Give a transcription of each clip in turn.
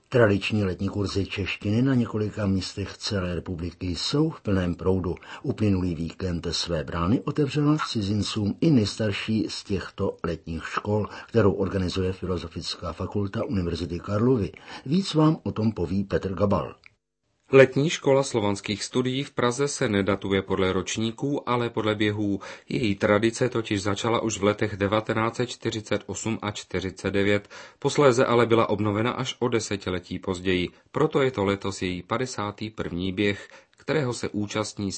Tradiční letní kurzy češtiny na několika místech celé republiky jsou v plném proudu. Uplynulý víkend své brány otevřela cizincům i nejstarší z těchto letních škol, kterou organizuje Filozofická fakulta Univerzity Karlovy. Víc vám o tom poví Petr Gabal. Letní škola slovanských studií v Praze se nedatuje podle ročníků, ale podle běhů. Její tradice totiž začala už v letech 1948 a 49, posléze ale byla obnovena až o desetiletí později. Proto je to letos její 51. běh, kterého se účastní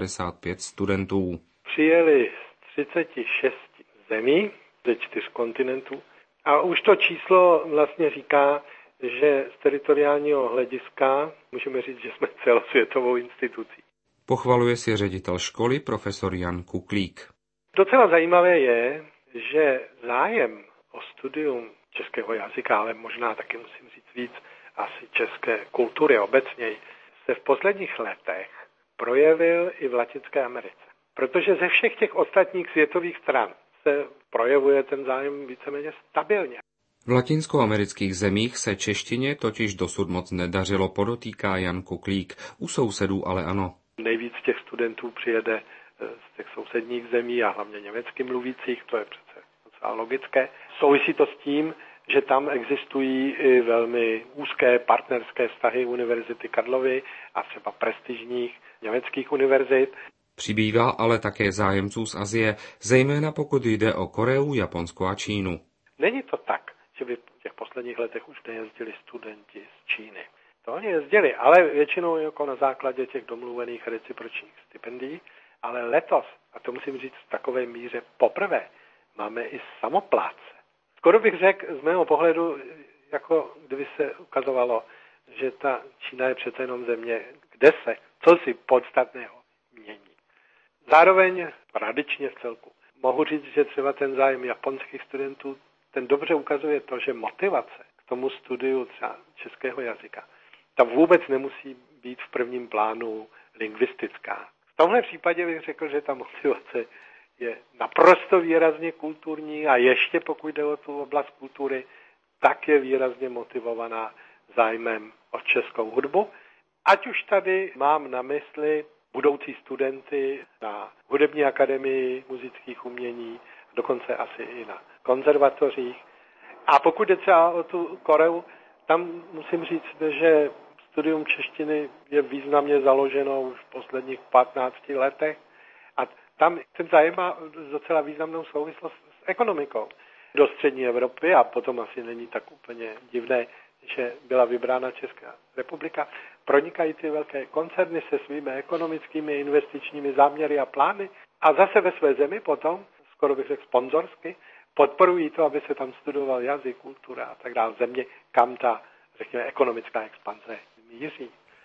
195 studentů. Přijeli z 36 zemí, ze 4 kontinentů a už to číslo vlastně říká, že z teritoriálního hlediska můžeme říct, že jsme celosvětovou institucí. Pochvaluje si ředitel školy profesor Jan Kuklík. Docela zajímavé je, že zájem o studium českého jazyka, ale možná taky musím říct víc asi české kultury obecněji, se v posledních letech projevil i v Latinské Americe. Protože ze všech těch ostatních světových stran se projevuje ten zájem víceméně stabilně. V latinskoamerických zemích se češtině totiž dosud moc nedařilo, podotýká Jan Kuklík. U sousedů ale ano. Nejvíc těch studentů přijede z těch sousedních zemí a hlavně německy mluvících, to je přece docela logické. Souvisí to s tím, že tam existují i velmi úzké partnerské vztahy Univerzity Karlovy a třeba prestižních německých univerzit. Přibývá ale také zájemců z Asie, zejména pokud jde o Koreu, Japonsko a Čínu. Není to tak, že by v těch posledních letech už nejezdili studenti z Číny. To oni jezdili, ale většinou jako na základě těch domluvených recipročních stipendií. Ale letos, a to musím říct v takové míře poprvé, máme i samoplátce. Skoro bych řekl z mého pohledu, jako kdyby se ukazovalo, že ta Čína je přece jenom země, kde se cosi podstatného mění. Zároveň tradičně v celku mohu říct, že třeba ten zájem japonských studentů, ten dobře ukazuje to, že motivace k tomu studiu třeba českého jazyka, ta vůbec nemusí být v prvním plánu lingvistická. V tomhle případě bych řekl, že ta motivace je naprosto výrazně kulturní a ještě pokud jde o tu oblast kultury, tak je výrazně motivovaná zájmem o českou hudbu. Ať už tady mám na mysli budoucí studenty na Hudební akademii muzických umění, dokonce asi i na konzervatořích. A pokud jde třeba o tu Koreu, tam musím říct, že studium češtiny je významně založeno už v posledních 15 letech a tam ten zájem má docela významnou souvislost s ekonomikou do střední Evropy a potom asi není tak úplně divné, že byla vybrána Česká republika. Pronikají ty velké koncerny se svými ekonomickými investičními záměry a plány a zase ve své zemi potom, skoro bych řekl sponzorsky, podporují to, aby se tam studoval jazyk, kultura a tak dále, země, kam ta, řekněme, ekonomická expanze míří.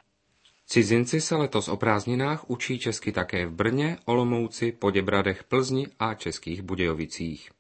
Cizinci se letos o prázdninách učí česky také v Brně, Olomouci, Poděbradech, Plzni a Českých Budějovicích.